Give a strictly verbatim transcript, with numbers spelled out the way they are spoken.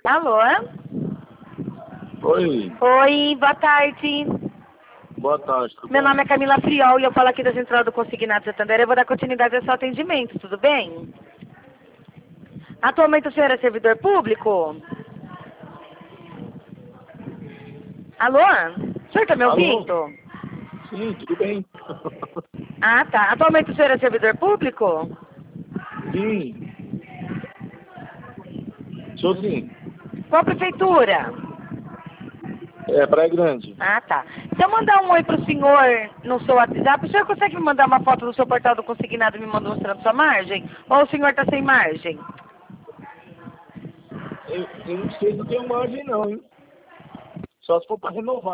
Alô? Oi, Oi, boa tarde. boa tarde. Tudo Meu bem? nome é Camila Friol e eu falo aqui da Central do Consignado Santander. Eu vou dar continuidade ao seu atendimento, tudo bem? Atualmente o senhor é servidor público? Alô? O senhor está me Alô? ouvindo? Sim, tudo bem. Ah, tá. Atualmente o senhor é servidor público? Sim, sou sim. Qual prefeitura? É, Praia Grande. Ah, tá. Se eu mandar um oi pro senhor no seu WhatsApp, o senhor consegue me mandar uma foto do seu portal do consignado e me mandar mostrando sua margem? Ou o senhor tá sem margem? Eu, eu não sei se eu tenho margem não, hein? Só se for para renovar.